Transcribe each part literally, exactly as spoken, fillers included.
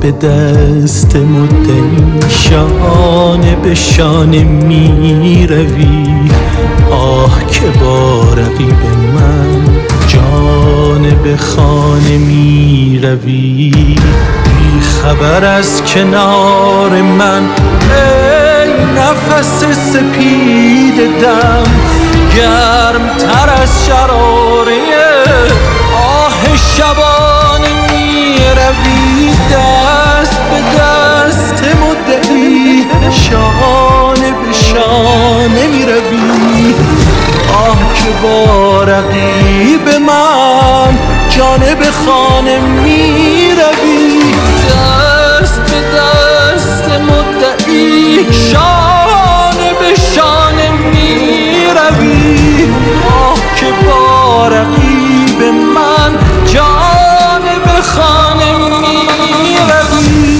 به دست مدعی شانه به شانه می روی. آه که با رقیب من جانه به خانه می روی. بی خبر از کنار من ای نفس سپید دم، گرم تر از شراره آه شبانه می روی. دست به دست مدعی شانه به شانه می روی. آه که با رقیب من جانه به خانه می روی. دست به دست مدعی شانه به شانه می روی. آه که با رقیب من جانه به خانه می روی.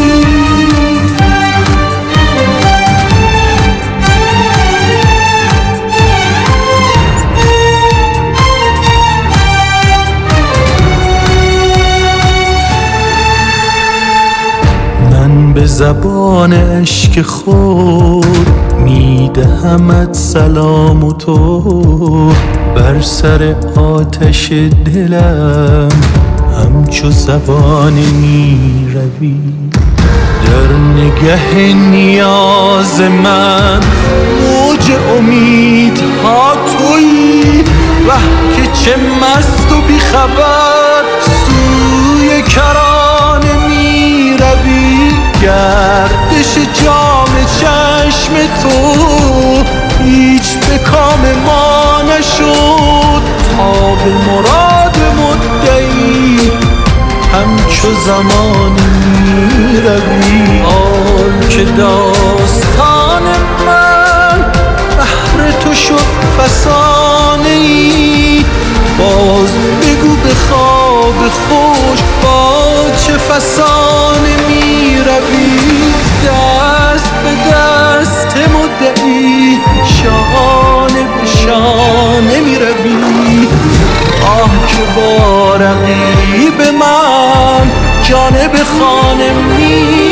به زبان عشق خود میدهمت سلام و تو بر سر آتش دلم همچو زبانه می روی. در نگه نیاز من موج امیدها تویی. وه که چه مست و بیخبر سوی کرانه می روی. گردش جام چشم تو هیچ به کام ما نشد. تا به مراد مدعی همچو زمانی می روی. آن که داستان من بهر تو شد فسانه ای. باز بگو به خواب خوش با چه فسانه می روی. دست به دست مدعی شانه به شانه می روی. آه که با رقیب من جانه به خانه می